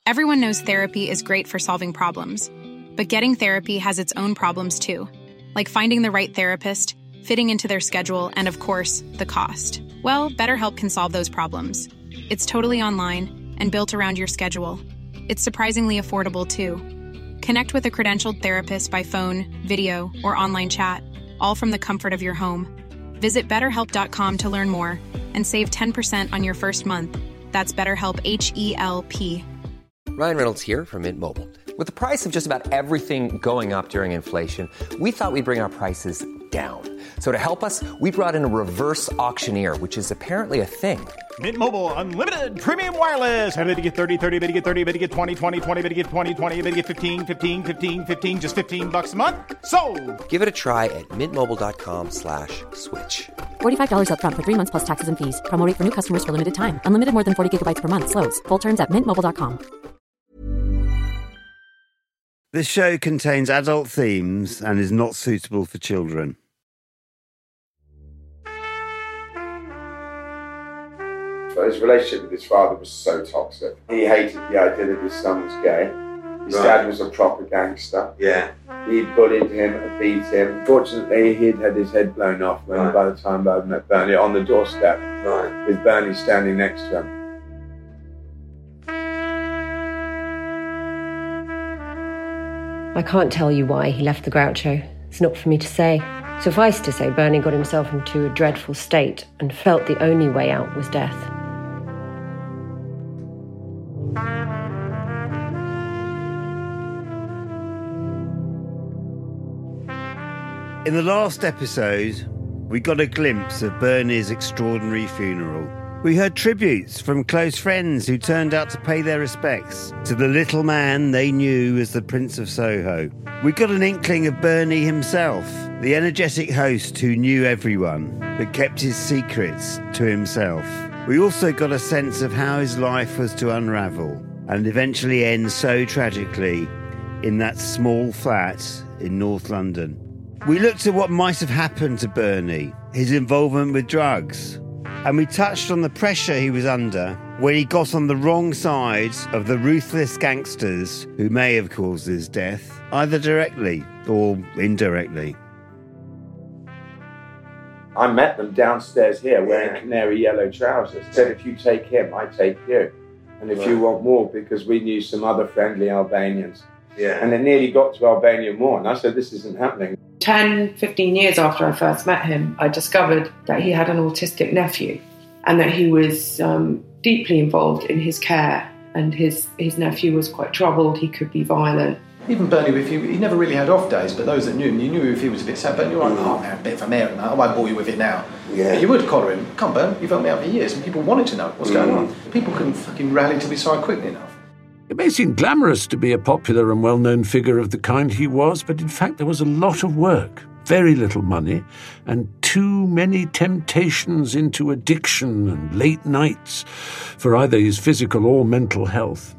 Everyone knows therapy is great for solving problems, but getting therapy has its own problems too, like finding the right therapist, fitting into their schedule, and of course, the cost. Well, BetterHelp can solve those problems. It's totally online and built around your schedule. It's surprisingly affordable too. Connect with a credentialed therapist by phone, video, or online chat, all from the comfort of your home. Visit BetterHelp.com to learn more and save 10% on your first month. That's BetterHelp, H-E-L-P. Ryan Reynolds here from Mint Mobile. With the price of just about everything going up during inflation, we thought we'd bring our prices down. So to help us, we brought in a reverse auctioneer, which is apparently a thing. Mint Mobile Unlimited Premium Wireless. How to get 30, 30, bit to get 30, bit to get 20, 20, 20, bit to get 20, 20, bit to get 15, 15, 15, 15, just $15 a month? Sold! Give it a try at mintmobile.com/switch. $45 up front for 3 months plus taxes and fees. Promo rate for new customers for limited time. Unlimited more than 40 gigabytes per month. Slows full terms at mintmobile.com. This show contains adult themes and is not suitable for children. But his relationship with his father was so toxic. He hated the idea that his son was gay. His dad was a proper gangster. Yeah. He bullied him and beat him. Fortunately, he'd had his head blown off when by the time I met Bernie on the doorstep, with Bernie standing next to him. I can't tell you why he left the Groucho. It's not for me to say. Suffice to say, Bernie got himself into a dreadful state and felt the only way out was death. In the last episode, we got a glimpse of Bernie's extraordinary funeral. We heard tributes from close friends who turned out to pay their respects to the little man they knew as the Prince of Soho. We got an inkling of Bernie himself, the energetic host who knew everyone, but kept his secrets to himself. We also got a sense of how his life was to unravel and eventually end so tragically in that small flat in North London. We looked at what might have happened to Bernie, his involvement with drugs, and we touched on the pressure he was under when he got on the wrong side of the ruthless gangsters who may have caused his death, either directly or indirectly. I met them downstairs here wearing canary yellow trousers. Said, if you take him, I take you. And if you want more, because we knew some other friendly Albanians. Yeah. And it nearly got to Albania more. And I said, this isn't happening. 10, 15 years after I first met him, I discovered that he had an autistic nephew and that he was deeply involved in his care, and his nephew was quite troubled. He could be violent. Even Bernie, he never really had off days, but those that knew him, you knew if he was a bit sad, but you were like, oh man, a bit of a mare, I won't bore you with it now. Yeah. But you would collar him, come Bern, you've helped me out for years, and people wanted to know what's going on. People couldn't fucking rally to his side quickly enough. It may seem glamorous to be a popular and well-known figure of the kind he was, but in fact there was a lot of work, very little money, and too many temptations into addiction and late nights for either his physical or mental health.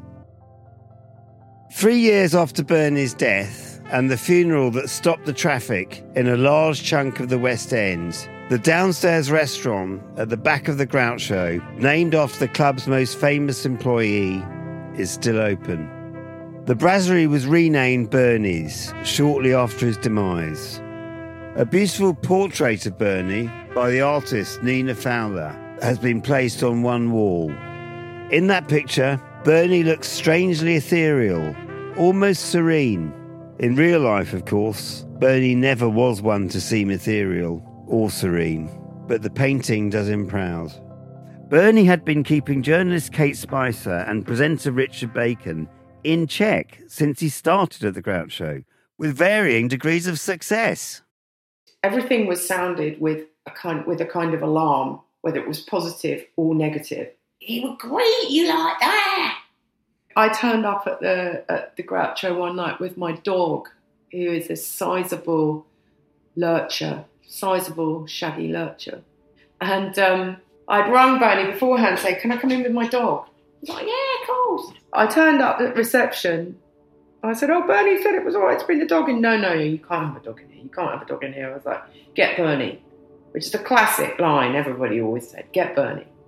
3 years after Bernie's death and the funeral that stopped the traffic in a large chunk of the West End, the downstairs restaurant at the back of the Groucho, named after the club's most famous employee, is still open. The brasserie was renamed Bernie's shortly after his demise. A beautiful portrait of Bernie by the artist Nina Fowler has been placed on one wall. In that picture, Bernie looks strangely ethereal, almost serene. In real life, of course, Bernie never was one to seem ethereal or serene, but the painting does him proud. Bernie had been keeping journalist Kate Spicer and presenter Richard Bacon in check since he started at the Groucho, with varying degrees of success. Everything was sounded with a kind of alarm, whether it was positive or negative. He would greet you like that. I turned up at the Groucho one night with my dog, who is a sizable lurcher, sizable shaggy lurcher. And I'd rung Bernie beforehand and say, can I come in with my dog? He's like, yeah, of course. I turned up at reception. I said, oh, Bernie said it was all right to bring the dog in. No, you can't have a dog in here. You can't have a dog in here. I was like, get Bernie, which is a classic line everybody always said, get Bernie.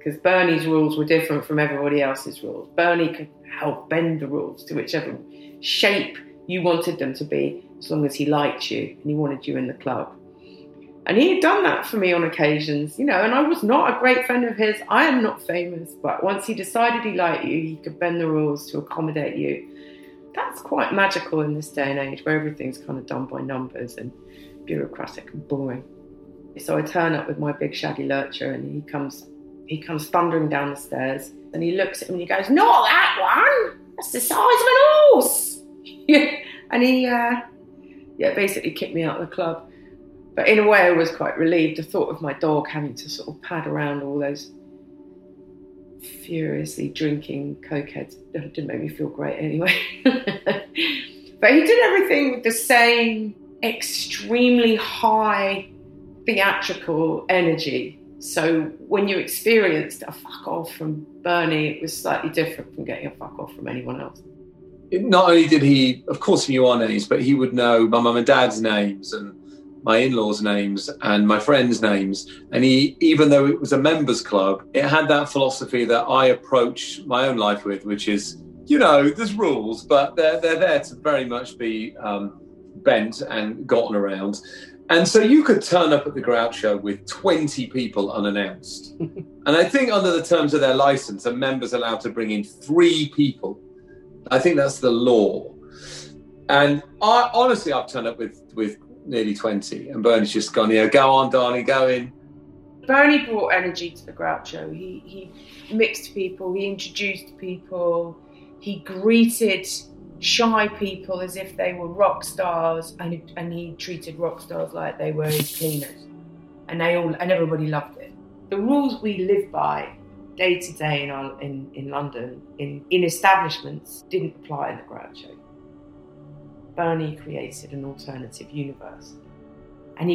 because Bernie's rules were different from everybody else's rules. Bernie could help bend the rules to whichever shape you wanted them to be, as long as he liked you and he wanted you in the club. And he had done that for me on occasions, and I was not a great friend of his. I am not famous, but once he decided he liked you, he could bend the rules to accommodate you. That's quite magical in this day and age where everything's kind of done by numbers and bureaucratic and boring. So I turn up with my big shaggy lurcher and he comes thundering down the stairs and he looks at me and he goes, "Not that one! That's the size of an horse!" And he basically kicked me out of the club. But in a way I was quite relieved. The thought of my dog having to sort of pad around all those furiously drinking cokeheads didn't make me feel great anyway. But he did everything with the same extremely high theatrical energy. So when you experienced a fuck off from Bernie, it was slightly different from getting a fuck off from anyone else. Not only did he, of course, he knew our names, but he would know my mum and dad's names and my in-laws' names and my friends' names. And he, even though it was a members club, it had that philosophy that I approach my own life with, which is, there's rules, but they're there to very much be bent and gotten around. And so you could turn up at the Groucho with 20 people unannounced. And I think under the terms of their license, a member's allowed to bring in 3 people. I think that's the law. And I've turned up with nearly 20, and Bernie's just gone, go on, Darnie, go in. Bernie brought energy to the Groucho. He mixed people, he introduced people, he greeted shy people as if they were rock stars, and he treated rock stars like they were his cleaners. And everybody loved it. The rules we live by day to day in London, in establishments, didn't apply in the Groucho. Bernie created an alternative universe. And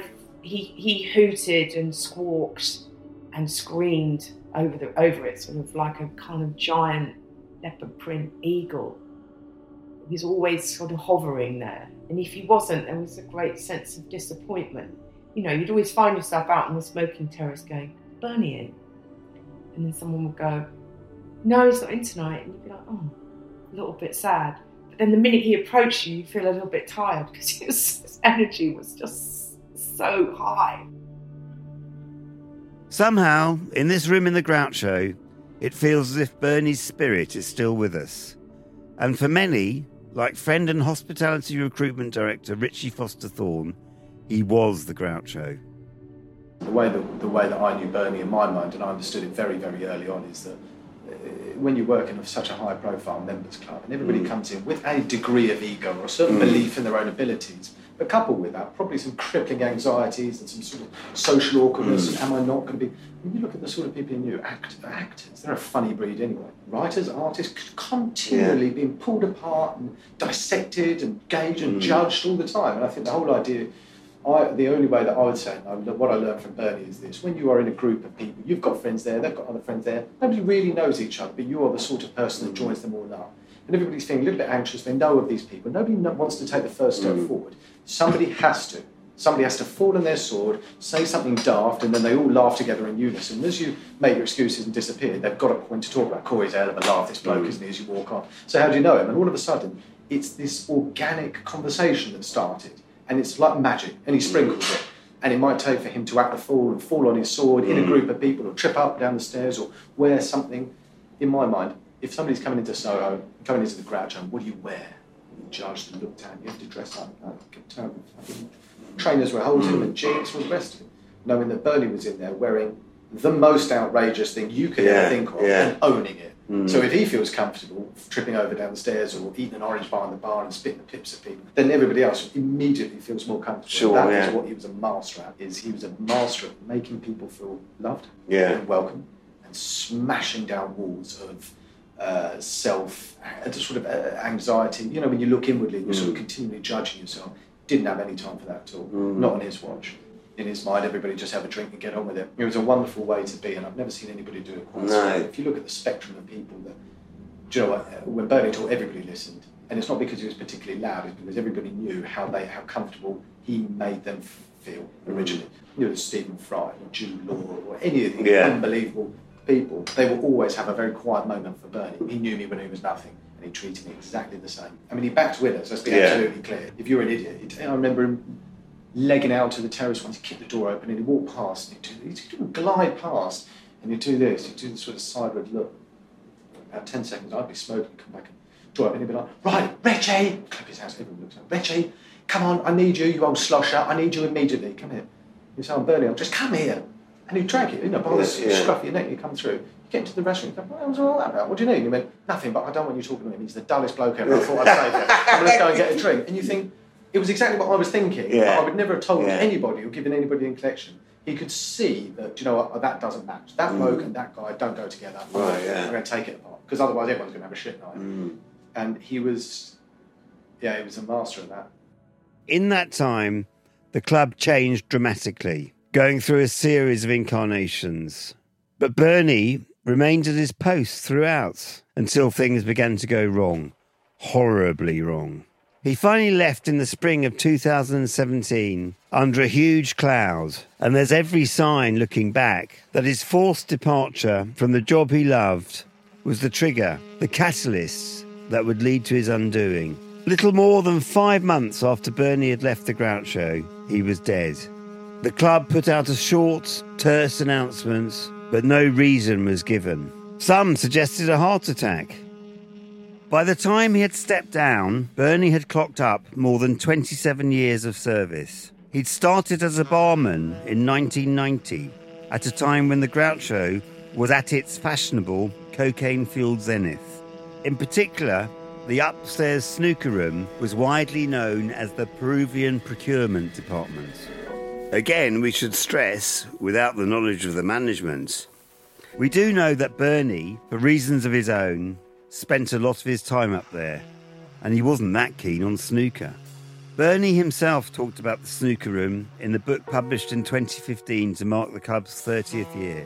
he hooted and squawked and screamed over it, sort of like a kind of giant leopard print eagle. He was always sort of hovering there. And if he wasn't, there was a great sense of disappointment. You'd always find yourself out on the smoking terrace going, "Bernie in?" And then someone would go, "No, he's not in tonight." And you'd be like, "Oh, a little bit sad." Then the minute he approached you, you feel a little bit tired because his energy was just so high. Somehow, in this room in the Groucho, it feels as if Bernie's spirit is still with us. And for many, like friend and hospitality recruitment director Richie Foster Thorne, he was the Groucho. The way that I knew Bernie in my mind, and I understood it very, very early on, is that when you work in such a high-profile members club, and everybody comes in with a degree of ego or a certain belief in their own abilities, but coupled with that, probably some crippling anxieties and some sort of social awkwardness, and am I not going to be... When you look at the sort of people you knew, actors, they're a funny breed anyway. Writers, artists, continually being pulled apart and dissected and gauged and judged all the time. And I think the whole idea... the only way that I would say, what I learned from Bernie is this: when you are in a group of people, you've got friends there, they've got other friends there, nobody really knows each other, but you are the sort of person that joins them all up. And everybody's feeling a little bit anxious, they know of these people, nobody wants to take the first step forward. Somebody has to fall on their sword, say something daft, and then they all laugh together in unison. And as you make your excuses and disappear, they've got a point to talk about. Corey's out of a laugh, this bloke, isn't he, as you walk on. So how do you know him? And all of a sudden, it's this organic conversation that started. And it's like magic, and he sprinkles it. And it might take for him to act the fool and fall on his sword in a group of people, or trip up down the stairs, or wear something. In my mind, if somebody's coming into Soho, coming into the Groucho, what do you wear? You're judged and looked at, you have to dress up. Terrible. Trainers were holding him and jeans and all the rest of it. Knowing that Bernie was in there wearing the most outrageous thing you could ever think of and owning it. So if he feels comfortable tripping over down the stairs or eating an orange bar in the bar and spitting the pips at people, then everybody else immediately feels more comfortable. Sure, that was what he was a master at. He was a master at making people feel loved and welcome, and smashing down walls of self, sort of anxiety. When you look inwardly, you're sort of continually judging yourself. Didn't have any time for that at all. Not on his watch. In his mind, everybody just have a drink and get on with it. It was a wonderful way to be, and I've never seen anybody do it quite so well. If you look at the spectrum of people that... Do you know what? When Bernie talked, everybody listened. And it's not because he was particularly loud, it's because everybody knew how comfortable he made them feel originally. Stephen Fry or Jude Law or any of the unbelievable people, they will always have a very quiet moment for Bernie. He knew me when he was nothing, and he treated me exactly the same. I mean, he backed Winners, let's be absolutely clear. If you're an idiot, I remember him legging out to the terrace once, he'd kick the door open and he'd walk past, and he'd glide past, and he'd do this sort of sideward look. About 10 seconds, I'd be smoking, come back and door open, and he'd be like, right, Richie, clap his hands, everyone looks like, Richie, come on, I need you, you old slosher, I need you immediately, come here. He'd say, I'm Bernie, I'll just come here. And he'd drag you, by the scruff of your neck, you come through. You get into the restaurant, you go, what was all that about? What do you need? He went, nothing, but I don't want you talking to him. He's the dullest bloke ever. I thought I'd save him. I'm going to go and get a drink. And you think, it was exactly what I was thinking. But I would never have told anybody or given anybody in collection. He could see that, do you know what, that doesn't match. That bloke and that guy don't go together. I'm going to take it apart. Because otherwise everyone's going to have a shit night. And he was a master of that. In that time, the club changed dramatically, going through a series of incarnations. But Bernie remained at his post throughout until things began to go wrong. Horribly wrong. He finally left in the spring of 2017 under a huge cloud, and there's every sign looking back that his forced departure from the job he loved was the trigger, the catalyst that would lead to his undoing. Little more than 5 months after Bernie had left the Groucho, he was dead. The club put out a short, terse announcement, but no reason was given. Some suggested a heart attack. By the time he had stepped down, Bernie had clocked up more than 27 years of service. He'd started as a barman in 1990, at a time when the Groucho was at its fashionable, cocaine-fueled zenith. In particular, the upstairs snooker room was widely known as the Peruvian Procurement Department. Again, we should stress, without the knowledge of the management, we do know that Bernie, for reasons of his own, spent a lot of his time up there, and he wasn't that keen on snooker. Bernie himself talked about the snooker room in the book published in 2015 to mark the club's 30th year.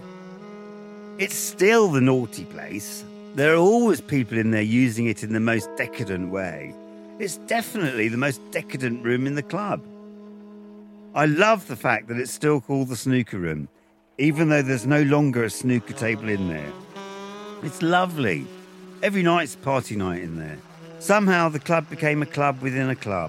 It's still the naughty place. There are always people in there using it in the most decadent way. It's definitely the most decadent room in the club. I love the fact that it's still called the snooker room, even though there's no longer a snooker table in there. It's lovely. Every night's party night in there. Somehow the club became a club within a club.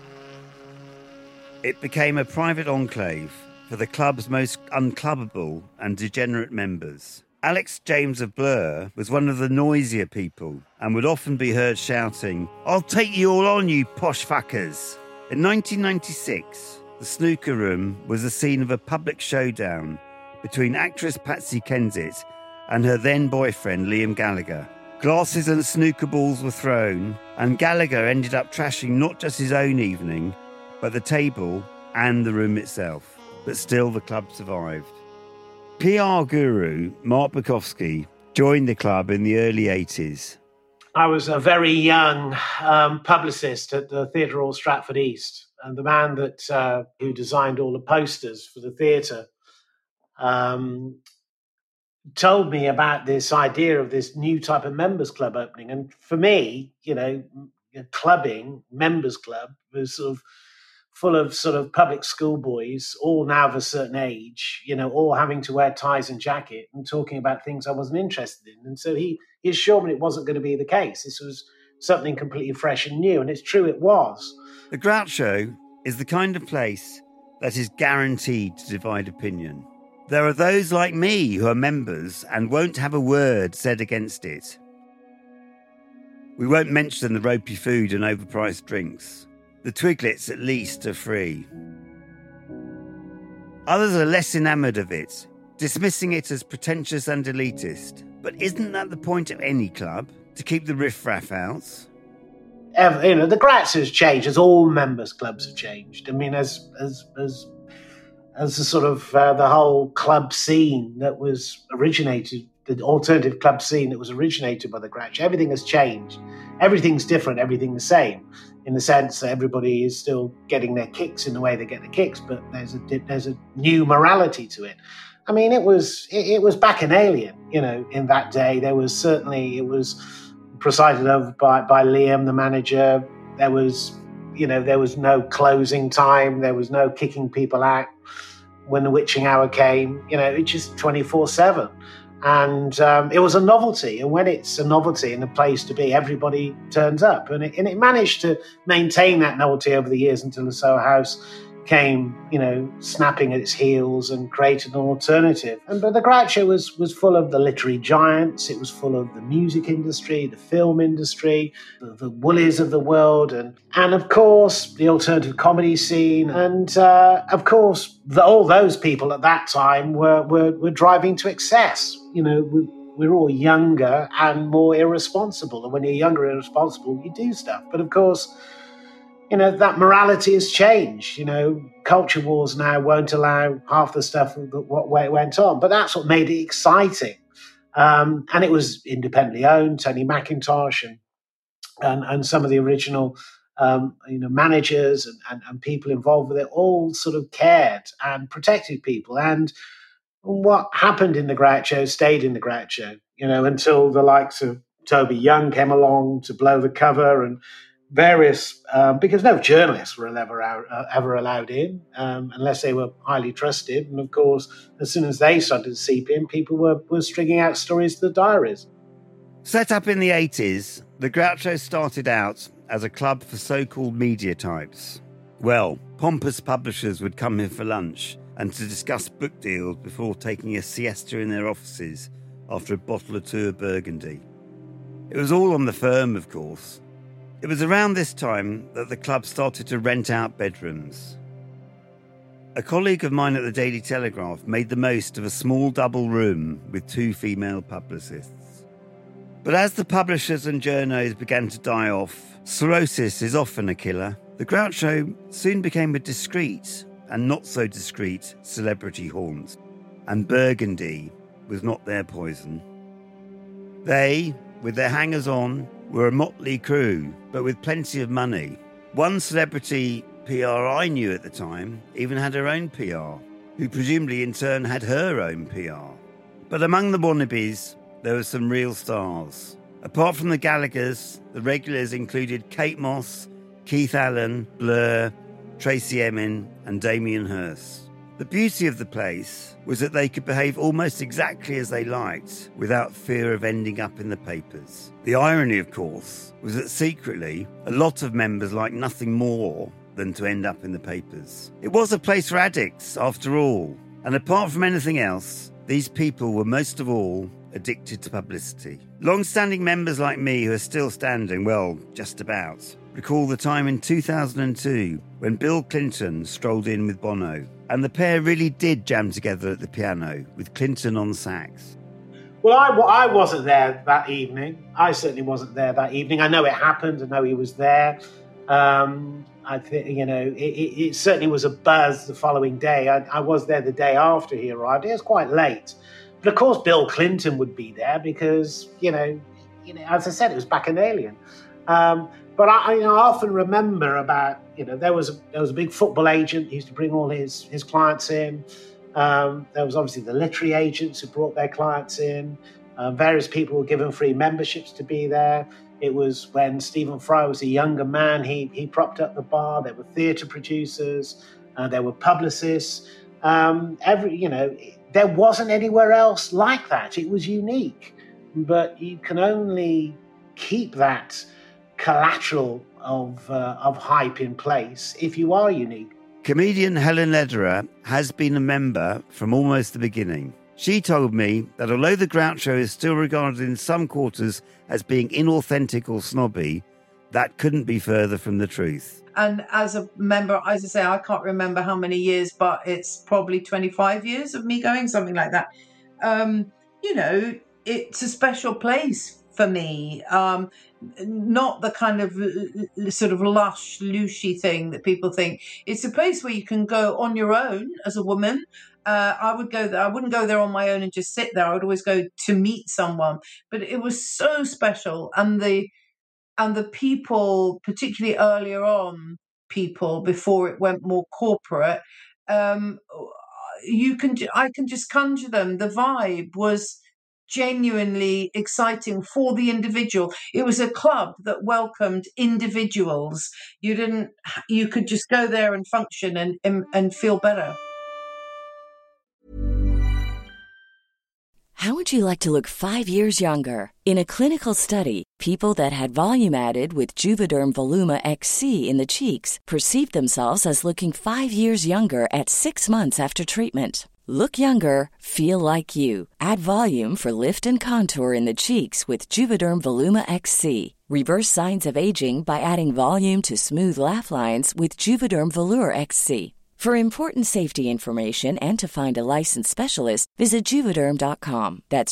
It became a private enclave for the club's most unclubbable and degenerate members. Alex James of Blur was one of the noisier people and would often be heard shouting, "I'll take you all on, you posh fuckers." In 1996, the snooker room was the scene of a public showdown between actress Patsy Kensit and her then boyfriend Liam Gallagher. Glasses and snooker balls were thrown, and Gallagher ended up trashing not just his own evening, but the table and the room itself. But still, the club survived. PR guru Mark Bukowski joined the club in the early 80s. I was a very young publicist at the Theatre Royal Stratford East, and the man that who designed all the posters for the theatre told me about this idea of this new type of members club opening. And for me, clubbing, members club, was sort of full of sort of public school boys, all now of a certain age, all having to wear ties and jacket and talking about things I wasn't interested in. And so he assured me it wasn't going to be the case. This was something completely fresh and new. And it's true, it was. The Groucho is the kind of place that is guaranteed to divide opinion. There are those like me who are members and won't have a word said against it. We won't mention the ropey food and overpriced drinks. The Twiglets, at least, are free. Others are less enamoured of it, dismissing it as pretentious and elitist. But isn't that the point of any club? To keep the riff-raff out? The Groucho has changed, as all members clubs have changed. I mean, as the sort of the whole club scene that was originated, the alternative club scene that was originated by the Groucho, everything has changed. Everything's different, everything the same, in the sense that everybody is still getting their kicks in the way they get the kicks, but there's a new morality to it. I mean, it was bacchanalian, in that day. It was presided over by Liam, the manager. There was no closing time. There was no kicking people out when the witching hour came. It's just 24/7. And it was a novelty. And when it's a novelty and a place to be, everybody turns up. And it managed to maintain that novelty over the years until the Soho House came, snapping at its heels and created an alternative. But the Groucho was full of the literary giants. It was full of the music industry, the film industry, the Woolies of the world, and of course the alternative comedy scene. And of course, all those people at that time were driving to excess. We're all younger and more irresponsible. And when you're younger and irresponsible, you do stuff. But of course, that morality has changed. Culture wars now won't allow half the stuff what way it went on. But that's what made it exciting. And it was independently owned. Tony McIntosh and some of the original managers and people involved with it all sort of cared and protected people. And what happened in the Groucho stayed in the Groucho, until the likes of Toby Young came along to blow the cover and various, because no journalists were ever allowed in unless they were highly trusted. And of course, as soon as they started to seep in, people were stringing out stories to the diaries. Set up in the 80s, the Groucho started out as a club for so-called media types. Well, pompous publishers would come in for lunch and to discuss book deals before taking a siesta in their offices after a bottle or two of Burgundy. It was all on the firm, of course. It was around this time that the club started to rent out bedrooms. A colleague of mine at the Daily Telegraph made the most of a small double room with 2 female publicists. But as the publishers and journos began to die off, cirrhosis is often a killer. The Groucho soon became a discreet and not so discreet celebrity haunt, and Burgundy was not their poison. They, with their hangers-on, were a motley crew, but with plenty of money. One celebrity PR I knew at the time even had her own PR, who presumably in turn had her own PR. But among the wannabes, there were some real stars. Apart from the Gallaghers, the regulars included Kate Moss, Keith Allen, Blur, Tracy Emin and Damien Hirst. The beauty of the place was that they could behave almost exactly as they liked without fear of ending up in the papers. The irony, of course, was that secretly, a lot of members liked nothing more than to end up in the papers. It was a place for addicts, after all, and apart from anything else, these people were most of all addicted to publicity. Long-standing members like me who are still standing, well, just about, recall the time in 2002 when Bill Clinton strolled in with Bono. And the pair really did jam together at the piano, with Clinton on sax. Well, I wasn't there that evening. I certainly wasn't there that evening. I know it happened. I know he was there. I think, it certainly was a buzz the following day. I was there the day after he arrived. It was quite late. But of course, Bill Clinton would be there because, as I said, it was Bacchanalian. But I often remember about, there was a big football agent. He used to bring all his clients in. There was obviously the literary agents who brought their clients in. Various people were given free memberships to be there. It was when Stephen Fry was a younger man, he propped up the bar. There were theatre producers. There were publicists. There wasn't anywhere else like that. It was unique. But you can only keep that collateral of hype in place if you are unique. Comedian Helen Lederer has been a member from almost the beginning. She told me that although the Groucho is still regarded in some quarters as being inauthentic or snobby, that couldn't be further from the truth. And as a member, as I say, I can't remember how many years, but it's probably 25 years of me going, something like that. It's a special place for me, not the kind of sort of lush, lushy thing that people think. It's a place where you can go on your own as a woman. I would go there. I wouldn't go there on my own and just sit there. I would always go to meet someone. But it was so special, and the people, particularly earlier on, people before it went more corporate. I can just conjure them. The vibe was genuinely exciting for the individual. It was a club that welcomed individuals. You could just go there and function and feel better. How would you like to look 5 years younger? In a clinical study, people that had volume added with Juvederm Voluma XC in the cheeks perceived themselves as looking 5 years younger at 6 months after treatment. Look younger, feel like you. Add volume for lift and contour in the cheeks with Juvederm Voluma XC. Reverse signs of aging by adding volume to smooth laugh lines with Juvederm Volure XC. For important safety information and to find a licensed specialist, visit Juvederm.com. That's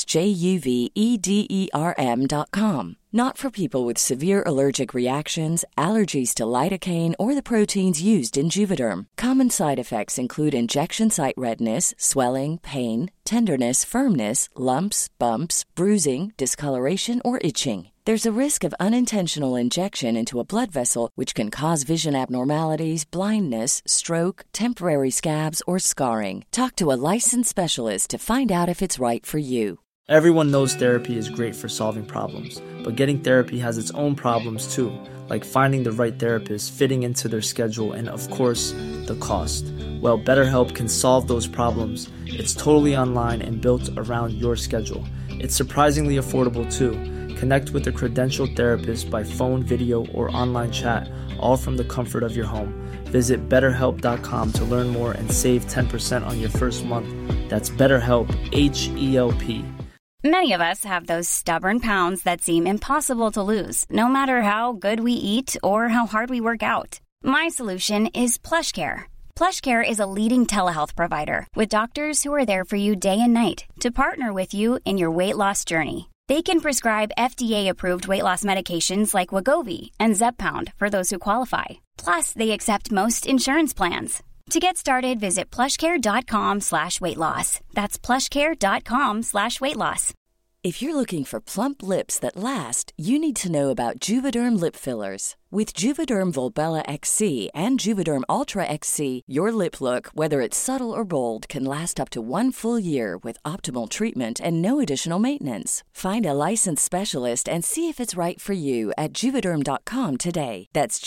JUVEDERM.com. Not for people with severe allergic reactions, allergies to lidocaine, or the proteins used in Juvederm. Common side effects include injection site redness, swelling, pain, tenderness, firmness, lumps, bumps, bruising, discoloration, or itching. There's a risk of unintentional injection into a blood vessel, which can cause vision abnormalities, blindness, stroke, temporary scabs, or scarring. Talk to a licensed specialist to find out if it's right for you. Everyone knows therapy is great for solving problems, but getting therapy has its own problems too, like finding the right therapist, fitting into their schedule, and of course, the cost. Well, BetterHelp can solve those problems. It's totally online and built around your schedule. It's surprisingly affordable too. Connect with a credentialed therapist by phone, video, or online chat, all from the comfort of your home. Visit BetterHelp.com to learn more and save 10% on your first month. That's BetterHelp, H-E-L-P. Many of us have those stubborn pounds that seem impossible to lose, no matter how good we eat or how hard we work out. My solution is PlushCare. PlushCare is a leading telehealth provider with doctors who are there for you day and night to partner with you in your weight loss journey. They can prescribe FDA-approved weight loss medications like Wegovy and Zepbound for those who qualify. Plus, they accept most insurance plans. To get started, visit plushcare.com/weightloss. That's plushcare.com/weightloss. If you're looking for plump lips that last, you need to know about Juvederm lip fillers. With Juvederm Volbella XC and Juvederm Ultra XC, your lip look, whether it's subtle or bold, can last up to 1 full year with optimal treatment and no additional maintenance. Find a licensed specialist and see if it's right for you at Juvederm.com today. That's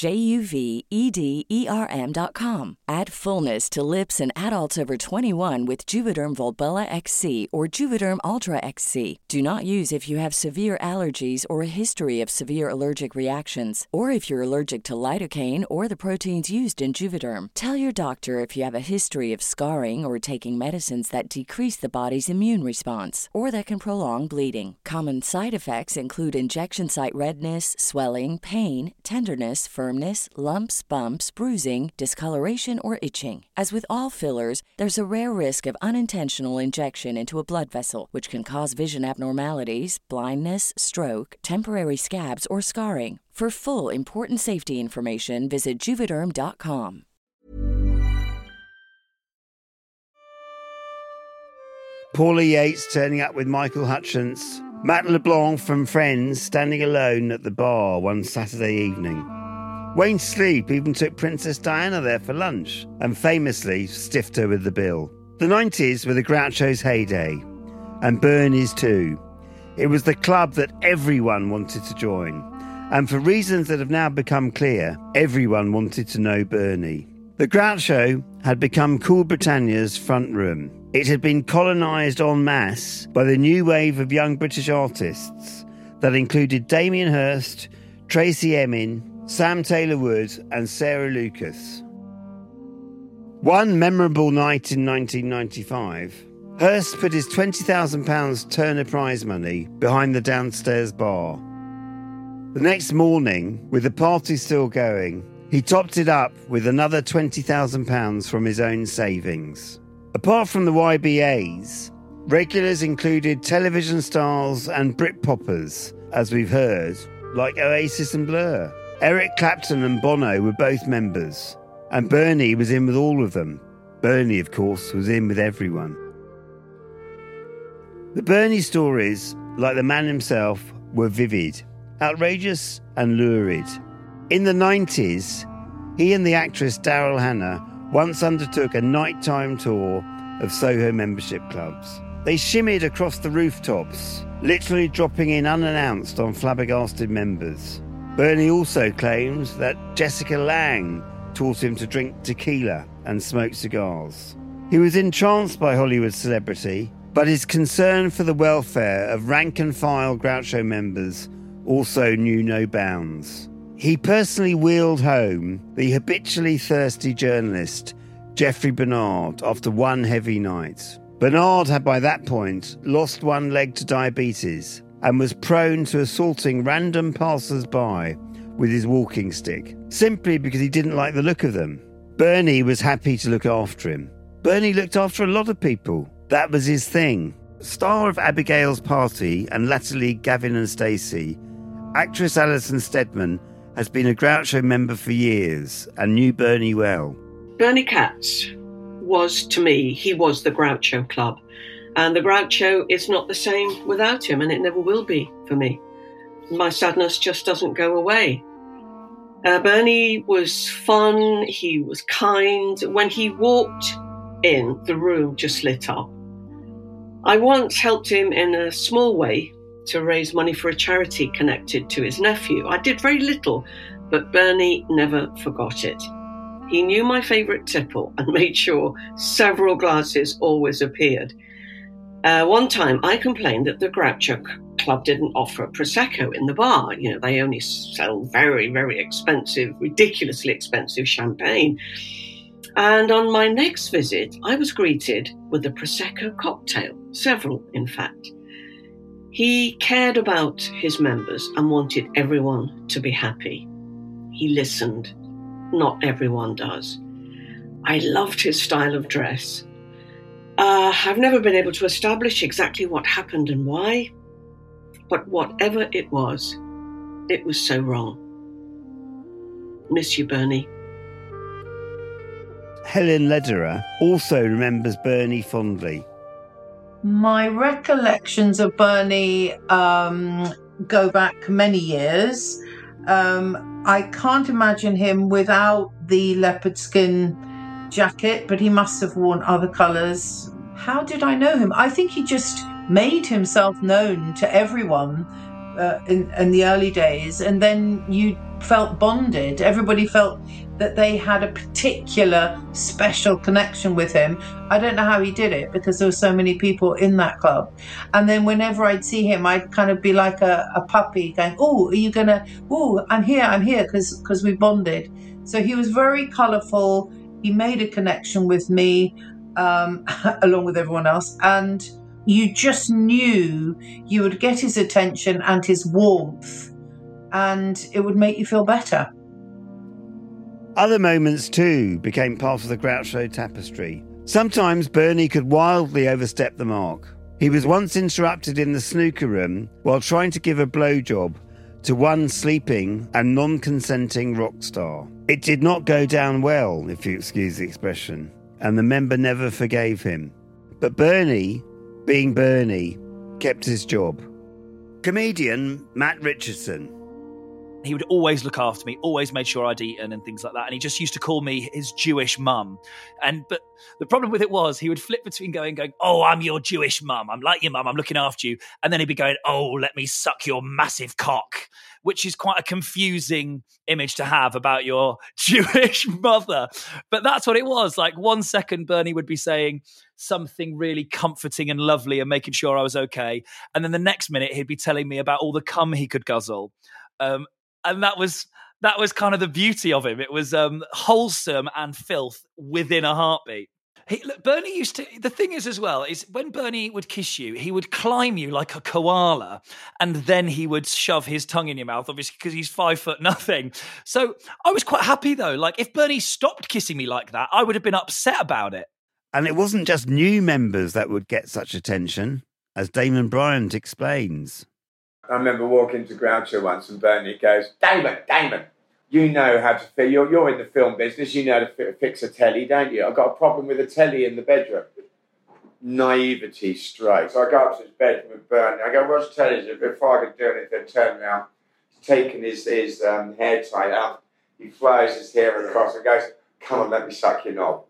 JUVEDERM.com. Add fullness to lips in adults over 21 with Juvederm Volbella XC or Juvederm Ultra XC. Do not use if you have severe allergies or a history of severe allergic reactions, or if you're allergic to lidocaine or the proteins used in Juvederm. Tell your doctor if you have a history of scarring or taking medicines that decrease the body's immune response or that can prolong bleeding. Common side effects include injection site redness, swelling, pain, tenderness, firmness, lumps, bumps, bruising, discoloration, or itching. As with all fillers, there's a rare risk of unintentional injection into a blood vessel, which can cause vision abnormalities, blindness, stroke, temporary scabs, or scarring. For full, important safety information, visit Juvederm.com. Paula Yates turning up with Michael Hutchence. Matt LeBlanc from Friends standing alone at the bar one Saturday evening. Wayne Sleep even took Princess Diana there for lunch and famously stiffed her with the bill. The 90s were the Groucho's heyday, and Bernie's too. It was the club that everyone wanted to join. And for reasons that have now become clear, everyone wanted to know Bernie. The Groucho had become Cool Britannia's front room. It had been colonised en masse by the new wave of young British artists that included Damien Hirst, Tracy Emin, Sam Taylor Wood and Sarah Lucas. One memorable night in 1995, Hirst put his £20,000 Turner Prize money behind the downstairs bar. The next morning, with the party still going, he topped it up with another £20,000 from his own savings. Apart from the YBAs, regulars included television stars and Britpoppers, as we've heard, like Oasis and Blur. Eric Clapton and Bono were both members, and Bernie was in with all of them. Bernie, of course, was in with everyone. The Bernie stories, like the man himself, were vivid, outrageous and lurid. In the 90s, he and the actress Daryl Hannah once undertook a nighttime tour of Soho membership clubs. They shimmied across the rooftops, literally dropping in unannounced on flabbergasted members. Bernie also claims that Jessica Lange taught him to drink tequila and smoke cigars. He was entranced by Hollywood celebrity But his concern for the welfare of rank-and-file Groucho members also knew no bounds. He personally wheeled home the habitually thirsty journalist Geoffrey Bernard after one heavy night. Bernard had by that point lost one leg to diabetes and was prone to assaulting random passers-by with his walking stick, simply because he didn't like the look of them. Bernie was happy to look after him. Bernie looked after a lot of people. That was his thing. Star of Abigail's Party and latterly Gavin and Stacey, actress Alison Steadman has been a Groucho member for years and knew Bernie well. Bernie Katz was, to me, he was the Groucho Club. And the Groucho is not the same without him, and it never will be for me. My sadness just doesn't go away. Bernie was fun, he was kind. When he walked in, the room just lit up. I once helped him in a small way to raise money for a charity connected to his nephew. I did very little, but Bernie never forgot it. He knew my favourite tipple and made sure several glasses always appeared. One time I complained that the Groucho Club didn't offer Prosecco in the bar. You know, they only sell very, very expensive, ridiculously expensive champagne. And on my next visit, I was greeted with a Prosecco cocktail, several, in fact. He cared about his members and wanted everyone to be happy. He listened. Not everyone does. I loved his style of dress. I've never been able to establish exactly what happened and why, but whatever it was so wrong. Miss you, Bernie. Helen Lederer also remembers Bernie fondly. My recollections of Bernie go back many years. I can't imagine him without the leopard skin jacket, but he must have worn other colours. How did I know him? I think he just made himself known to everyone in the early days, and then you felt bonded. Everybody felt that they had a particular special connection with him. I don't know how he did it because there were so many people in that club. And then whenever I'd see him, I'd kind of be like a puppy going, "Oh, are you gonna, oh, I'm here," because we bonded. So he was very colourful. He made a connection with me, along with everyone else. And you just knew you would get his attention and his warmth, and it would make you feel better. Other moments, too, became part of the Groucho tapestry. Sometimes Bernie could wildly overstep the mark. He was once interrupted in the snooker room while trying to give a blowjob to one sleeping and non-consenting rock star. It did not go down well, if you excuse the expression, and the member never forgave him. But Bernie, being Bernie, kept his job. Comedian Matt Richardson. He would always look after me, always made sure I'd eaten and things like that. And he just used to call me his Jewish mum. But the problem with it was he would flip between going, "Oh, I'm your Jewish mum. I'm like your mum. I'm looking after you." And then he'd be going, "Oh, let me suck your massive cock," which is quite a confusing image to have about your Jewish mother. But that's what it was. Like 1 second, Bernie would be saying something really comforting and lovely and making sure I was okay. And then the next minute, he'd be telling me about all the cum he could guzzle. And that was kind of the beauty of him. It was wholesome and filth within a heartbeat. Bernie used to, the thing is as well, is when Bernie would kiss you, he would climb you like a koala, and then he would shove his tongue in your mouth, obviously, because he's 5'0". So I was quite happy though. Like if Bernie stopped kissing me like that, I would have been upset about it. And it wasn't just new members that would get such attention, as Damon Bryant explains. I remember walking to Groucho once and Bernie goes, Damon, you know how to fix, you're in the film business, you know how to fix a telly, don't you? I've got a problem with a telly in the bedroom. Naivety straight. So I go up to his bedroom with Bernie. I go, "What's telly?" Before I could do anything, turn around. He's taken his hair tie out. He flies his hair across and goes, "Come on, let me suck your knob."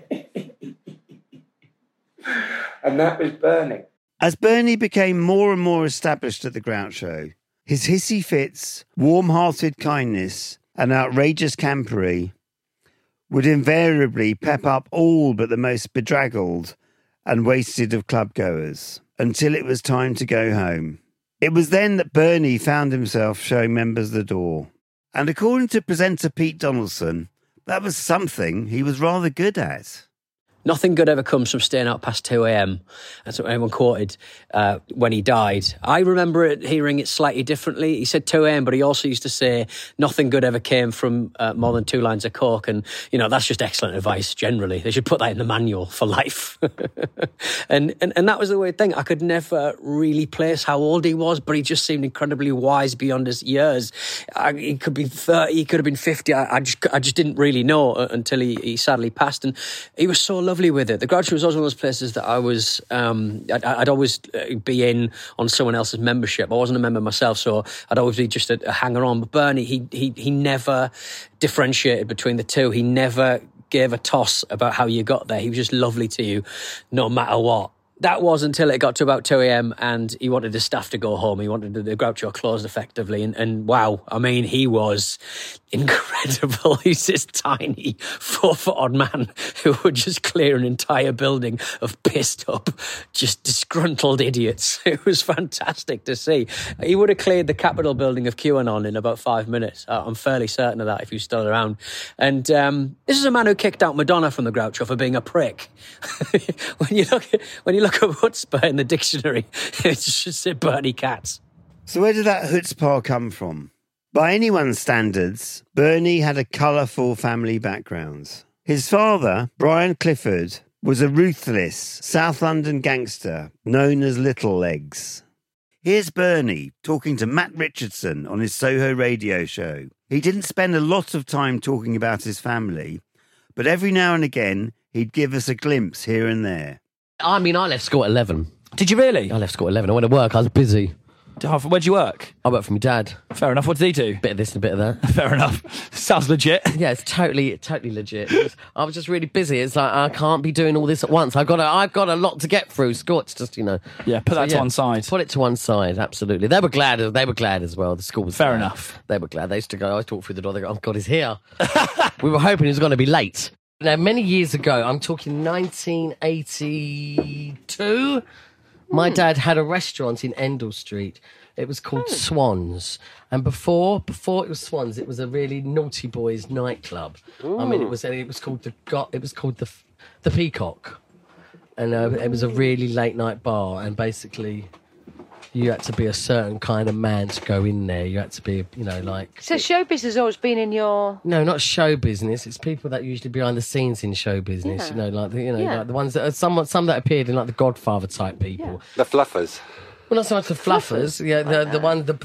And that was Bernie. As Bernie became more and more established at the Groucho, his hissy fits, warm-hearted kindness and outrageous campery would invariably pep up all but the most bedraggled and wasted of club-goers, until it was time to go home. It was then that Bernie found himself showing members the door. And according to presenter Pete Donaldson, that was something he was rather good at. Nothing good ever comes from staying out past 2 a.m. That's what everyone quoted when he died. I remember hearing it slightly differently. He said 2 a.m., but he also used to say nothing good ever came from more than 2 lines of coke. And, you know, that's just excellent advice generally. They should put that in the manual for life. and that was the weird thing. I could never really place how old he was, but he just seemed incredibly wise beyond his years. He could be 30, he could have been 50. I just didn't really know until he sadly passed. And he was so lovely with it. The Groucho was always one of those places that I was, I'd always be in on someone else's membership. I wasn't a member myself, so I'd always be just a hanger-on. But Bernie, he never differentiated between the two. He never gave a toss about how you got there. He was just lovely to you, no matter what. That was until it got to about 2 a.m. and he wanted his staff to go home. He wanted the Groucho closed effectively. And wow, I mean, he was incredible. He's this tiny 4-foot-odd man who would just clear an entire building of pissed up, just disgruntled idiots. It was fantastic to see. He would have cleared the Capitol building of QAnon in about 5 minutes. I'm fairly certain of that if he was still around. And this is a man who kicked out Madonna from the Groucho for being a prick. When you look at chutzpah in the dictionary, it should say Bernie Katz. So where did that chutzpah come from? By anyone's standards, Bernie had a colourful family background. His father, Brian Clifford, was a ruthless South London gangster known as Little Legs. Here's Bernie talking to Matt Richardson on his Soho radio show. He didn't spend a lot of time talking about his family, but every now and again he'd give us a glimpse here and there. I mean, I left school at 11. Did you really? I left school at 11. I went to work. I was busy. Where'd you work? I worked for my dad. Fair enough. What did he do? Bit of this and a bit of that. Fair enough. Sounds legit. Yeah, it's totally legit. I was just really busy. It's like, I can't be doing all this at once. I've got a lot to get through. School, it's just, you know. Yeah, put that to one side. Put it to one side, absolutely. They were glad as well. The school was fair glad. enough. They were glad. They used to go, I walked through the door, they go, oh God, he's here. We were hoping he was going to be late. Now, many years ago, I'm talking 1982, my dad had a restaurant in Endell Street. It was called Swans. And before it was Swans, it was a really naughty boys nightclub. Ooh. I mean, it was called the Peacock. And it was a really late night bar. And basically, you had to be a certain kind of man to go in there. You had to be, you know, like... So show business has always been in your... No, not show business. It's people that are usually behind the scenes in show business. Yeah. You know, like like the ones that are some that appeared in like the Godfather type people. Yeah. The fluffers. Well, not so much the fluffers. Yeah, the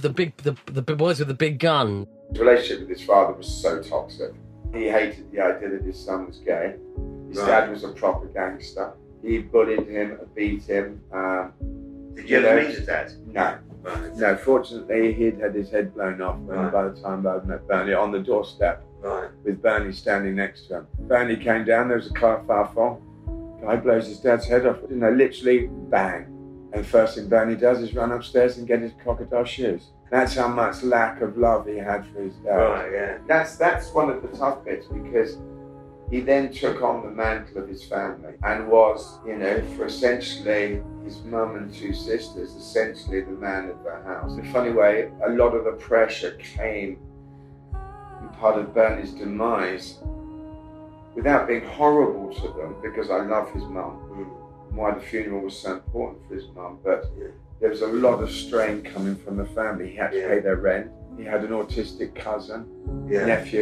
boys with the big gun. His relationship with his father was so toxic. He hated the idea that his son was gay. His dad was a proper gangster. He bullied him, beat him. Did you ever meet his dad? No. Right. No, fortunately, he'd had his head blown off by the time I met Bernie on the doorstep with Bernie standing next to him. Bernie came down, there was a car fall. Guy blows his dad's head off. You know, literally, bang. And the first thing Bernie does is run upstairs and get his crocodile shoes. That's how much lack of love he had for his dad. Right, yeah. That's one of the tough bits, because he then took on the mantle of his family and was, you know, for essentially his mum and 2 sisters, essentially the man of the house. In a funny way, a lot of the pressure came in part of Bernie's demise without being horrible to them, because I love his mum. Why the funeral was so important for his mum, but there was a lot of strain coming from the family. He had to pay their rent. He had an autistic cousin, nephew,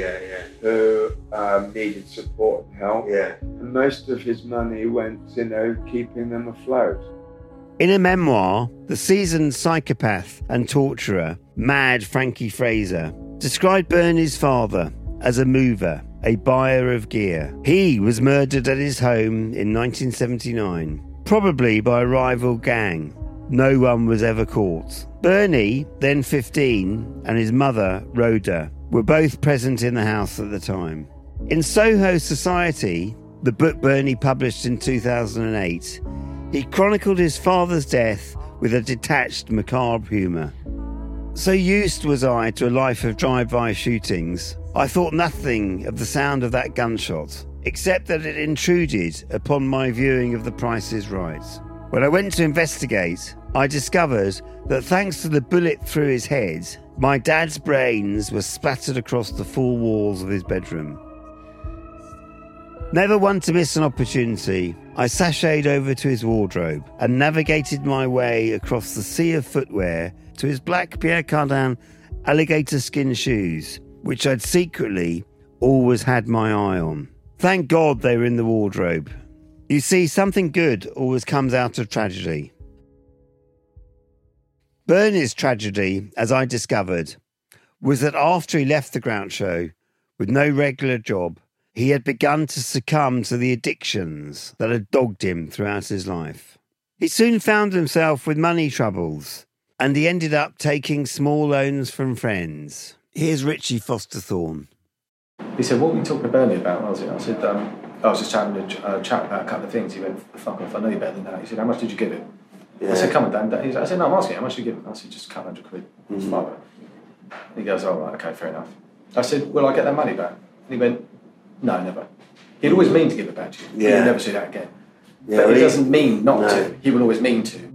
who needed support and help. Yeah. And most of his money went, you know, keeping them afloat. In a memoir, the seasoned psychopath and torturer, Mad Frankie Fraser, described Bernie's father as a mover, a buyer of gear. He was murdered at his home in 1979, probably by a rival gang. No one was ever caught. Bernie, then 15, and his mother, Rhoda, were both present in the house at the time. In Soho Society, the book Bernie published in 2008, he chronicled his father's death with a detached, macabre humour. So used was I to a life of drive-by shootings, I thought nothing of the sound of that gunshot except that it intruded upon my viewing of The Price is Right. When I went to investigate, I discovered that thanks to the bullet through his head, my dad's brains were splattered across the four walls of his bedroom. Never one to miss an opportunity, I sashayed over to his wardrobe and navigated my way across the sea of footwear to his black Pierre Cardin alligator skin shoes, which I'd secretly always had my eye on. Thank God they were in the wardrobe. You see, something good always comes out of tragedy. Bernie's tragedy, as I discovered, was that after he left the Groucho with no regular job, he had begun to succumb to the addictions that had dogged him throughout his life. He soon found himself with money troubles, and he ended up taking small loans from friends. Here's Richie Foster-Thorne. He said, "What were you talking to Bernie about?" I said, I was just having a chat about a couple of things. He went, "Fuck off, I know you better than that." He said, "How much did you give him?" Yeah. I said, "Come on, Dan." I said, "No, I'm asking, how much did you give him?" I said, "Just a couple £100. Mm-hmm. He goes, "All right, okay, fair enough." I said, "Will I get that money back?" And he went, "No, never." He'd always mean to give it back to you. Yeah. He'll never say that again. Yeah, but he doesn't mean not to. He will always mean to.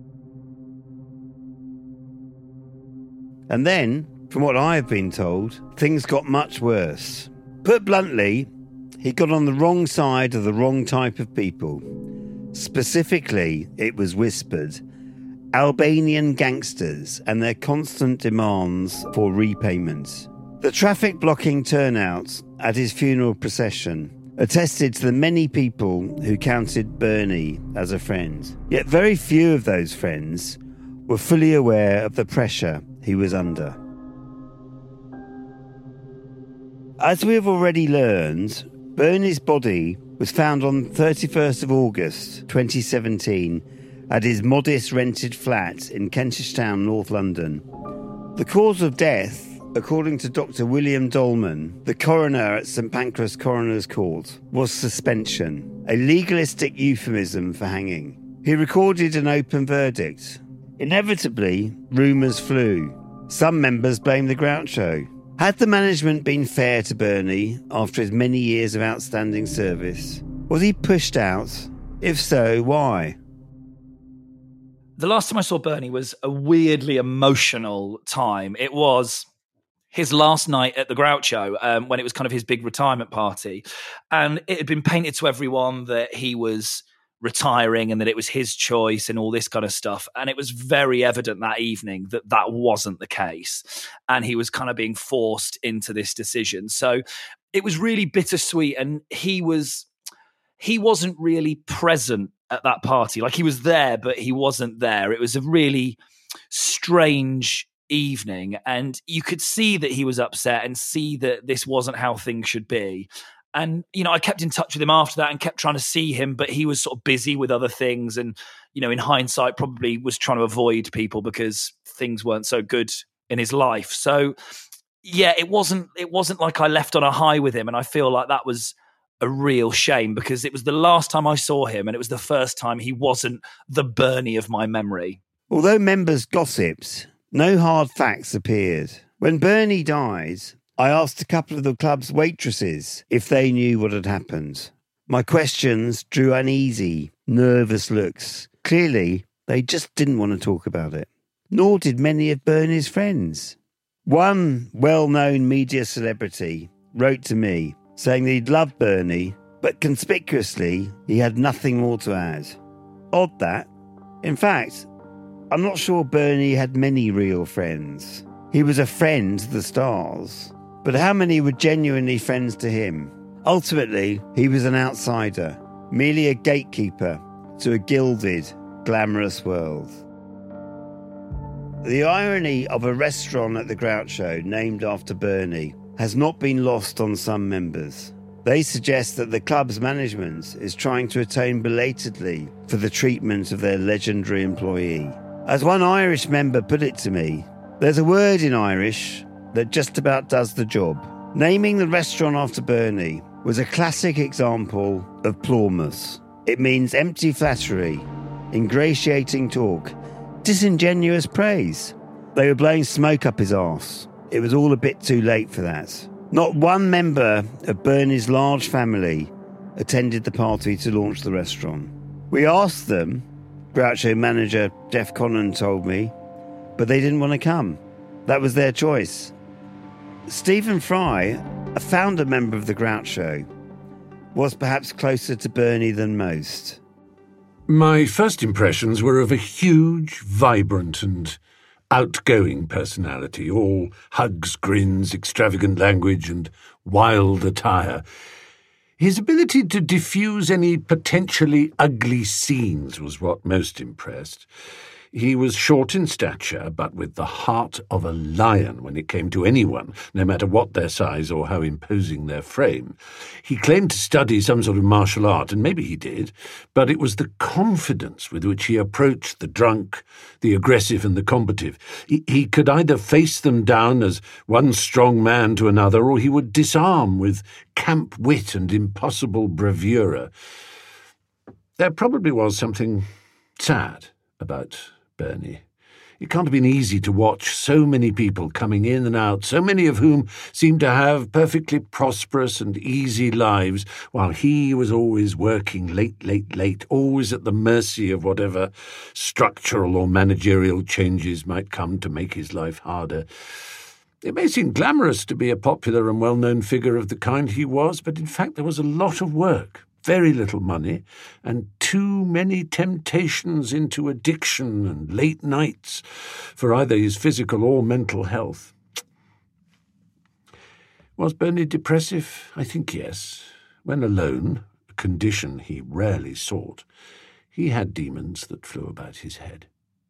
And then, from what I've been told, things got much worse. Put bluntly, he got on the wrong side of the wrong type of people. Specifically, it was whispered, Albanian gangsters and their constant demands for repayment. The traffic blocking turnouts at his funeral procession attested to the many people who counted Bernie as a friend. Yet very few of those friends were fully aware of the pressure he was under. As we have already learned, Bernie's body was found on 31st of August 2017 at his modest rented flat in Kentish Town, North London. The cause of death, according to Dr. William Dolman, the coroner at St Pancras Coroner's Court, was suspension, a legalistic euphemism for hanging. He recorded an open verdict. Inevitably, rumours flew. Some members blamed the Groucho. Had the management been fair to Bernie after his many years of outstanding service? Was he pushed out? If so, why? The last time I saw Bernie was a weirdly emotional time. It was his last night at the Groucho, when it was kind of his big retirement party. And it had been painted to everyone that he was retiring and that it was his choice and all this kind of stuff. And it was very evident that evening that that wasn't the case. And he was kind of being forced into this decision. So it was really bittersweet. And he wasn't really present at that party. Like, he was there, but he wasn't there. It was a really strange evening, and you could see that he was upset and see that this wasn't how things should be. And, you know, I kept in touch with him after that and kept trying to see him, but he was sort of busy with other things. And, you know, in hindsight, probably was trying to avoid people because things weren't so good in his life. So, yeah, it wasn't like I left on a high with him. And I feel like that was a real shame because it was the last time I saw him and it was the first time he wasn't the Bernie of my memory. Although members gossiped, no hard facts appeared. When Bernie died, I asked a couple of the club's waitresses if they knew what had happened. My questions drew uneasy, nervous looks. Clearly, they just didn't want to talk about it. Nor did many of Bernie's friends. One well-known media celebrity wrote to me saying that he'd loved Bernie, but conspicuously, he had nothing more to add. Odd that. In fact, I'm not sure Bernie had many real friends. He was a friend to the stars, but how many were genuinely friends to him? Ultimately, he was an outsider, merely a gatekeeper to a gilded, glamorous world. The irony of a restaurant at the Groucho named after Bernie has not been lost on some members. They suggest that the club's management is trying to atone belatedly for the treatment of their legendary employee. As one Irish member put it to me, there's a word in Irish that just about does the job. Naming the restaurant after Bernie was a classic example of plormus. It means empty flattery, ingratiating talk, disingenuous praise. They were blowing smoke up his arse. It was all a bit too late for that. Not one member of Bernie's large family attended the party to launch the restaurant. We asked them, Groucho manager Jeff Connon told me, but they didn't want to come. That was their choice. Stephen Fry, a founder member of the Groucho, was perhaps closer to Bernie than most. My first impressions were of a huge, vibrant and outgoing personality, all hugs, grins, extravagant language and wild attire. His ability to diffuse any potentially ugly scenes was what most impressed. He was short in stature, but with the heart of a lion when it came to anyone, no matter what their size or how imposing their frame. He claimed to study some sort of martial art, and maybe he did, but it was the confidence with which he approached the drunk, the aggressive and the combative. He could either face them down as one strong man to another, or he would disarm with camp wit and impossible bravura. There probably was something sad about Bernie. It can't have been easy to watch so many people coming in and out, so many of whom seemed to have perfectly prosperous and easy lives, while he was always working late, always at the mercy of whatever structural or managerial changes might come to make his life harder. It may seem glamorous to be a popular and well-known figure of the kind he was, but in fact there was a lot of work, very little money, and too many temptations into addiction and late nights for either his physical or mental health. Was Bernie depressive? I think yes. When alone, a condition he rarely sought, he had demons that flew about his head.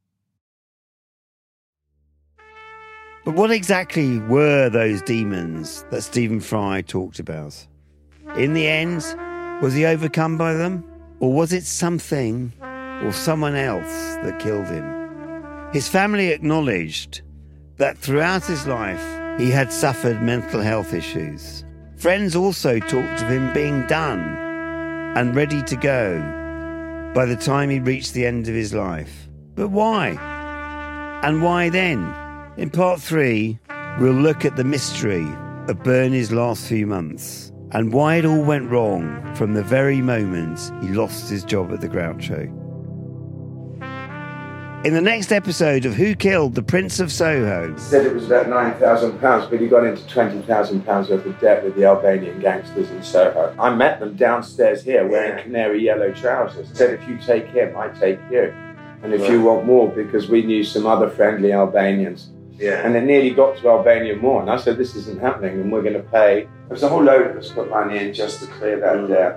But what exactly were those demons that Stephen Fry talked about? In the end, was he overcome by them? Or was it something or someone else that killed him? His family acknowledged that throughout his life he had suffered mental health issues. Friends also talked of him being done and ready to go by the time he reached the end of his life. But why? And why then? In part 3, we'll look at the mystery of Bernie's last few months and why it all went wrong from the very moment he lost his job at the Groucho. In the next episode of Who Killed the Prince of Soho... He said it was about £9,000, but he got into £20,000 worth of debt with the Albanian gangsters in Soho. I met them downstairs here wearing canary yellow trousers. He said, if you take him, I take you. And if you want more, because we knew some other friendly Albanians. Yeah. And it nearly got to Albania more. And I said, this isn't happening, and we're going to pay. There was a whole load of us put money in just to clear that debt.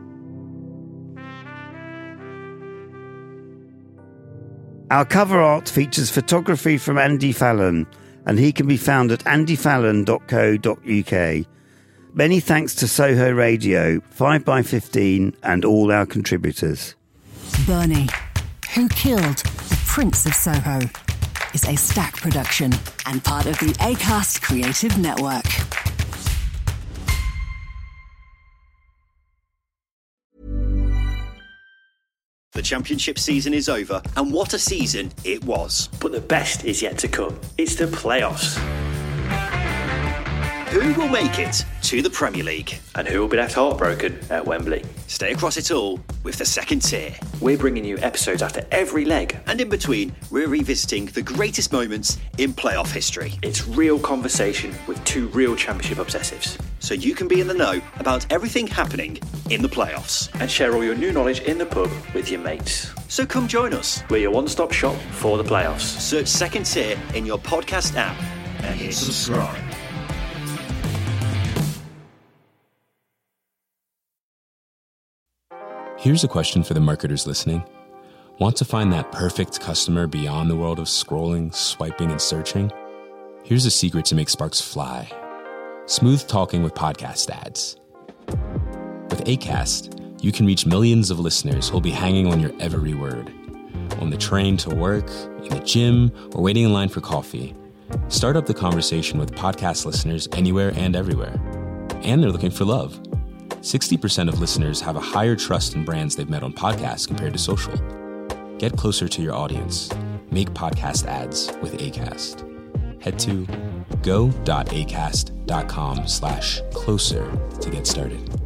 Our cover art features photography from Andy Fallon, and he can be found at andyfallon.co.uk. Many thanks to Soho Radio, 5x15, and all our contributors. Bernie, Who Killed the Prince of Soho, is a Stack production and part of the Acast Creative Network. The championship season is over, and what a season it was. But the best is yet to come. It's the playoffs. Who will make it to the Premier League? And who will be left heartbroken at Wembley? Stay across it all with the Second Tier. We're bringing you episodes after every leg. And in between, we're revisiting the greatest moments in playoff history. It's real conversation with two real championship obsessives. So you can be in the know about everything happening in the playoffs. And share all your new knowledge in the pub with your mates. So come join us. We're your one-stop shop for the playoffs. Search Second Tier in your podcast app and hit subscribe. Here's a question for the marketers listening. Want to find that perfect customer beyond the world of scrolling, swiping, and searching? Here's a secret to make sparks fly. Smooth talking with podcast ads. With Acast, you can reach millions of listeners who'll be hanging on your every word. On the train to work, in the gym, or waiting in line for coffee. Start up the conversation with podcast listeners anywhere and everywhere. And they're looking for love. 60% of listeners have a higher trust in brands they've met on podcasts compared to social. Get closer to your audience. Make podcast ads with Acast. Head to go.acast.com/closer to get started.